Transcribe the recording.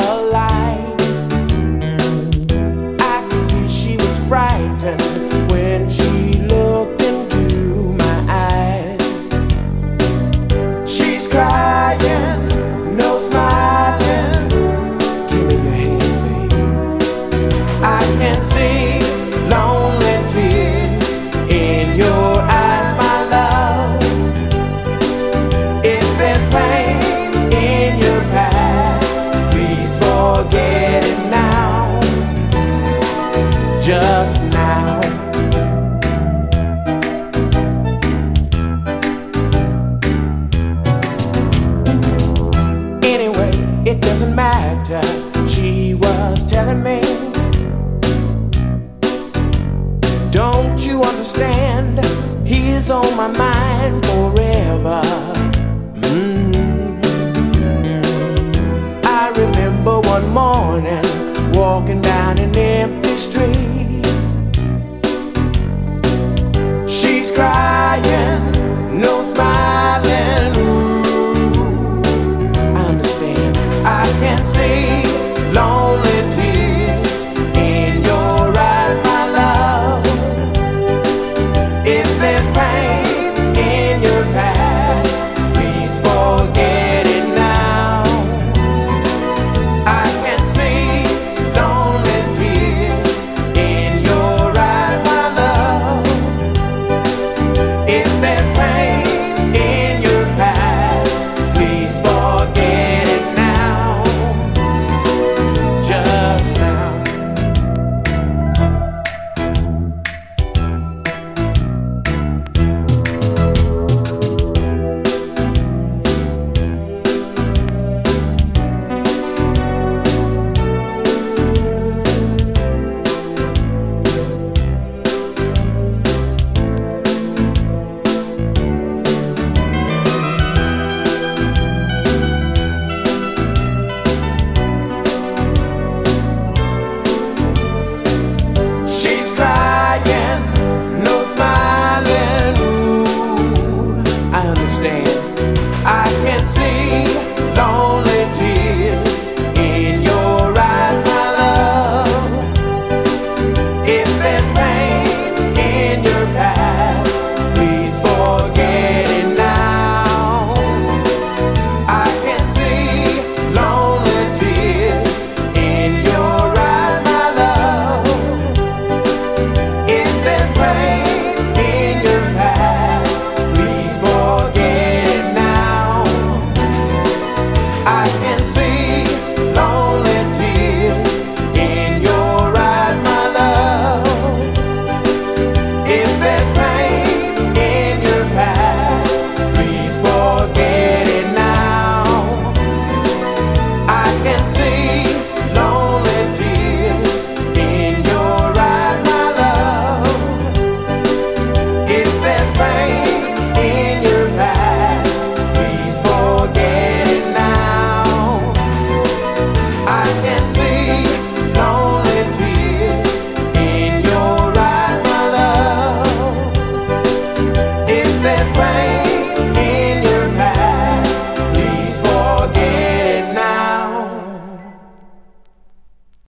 the light. I could see she was frightened when she looked into my eyes. She's crying, no smiling. Give me your hand, baby. I can see lonely tears in your eyes, my love. If there's pain in your past, please forget it now, just now. Anyway, it doesn't matter, she was telling me. Don't you understand? He's on my mind forever. I remember one morning walking down an empty street. She's crying.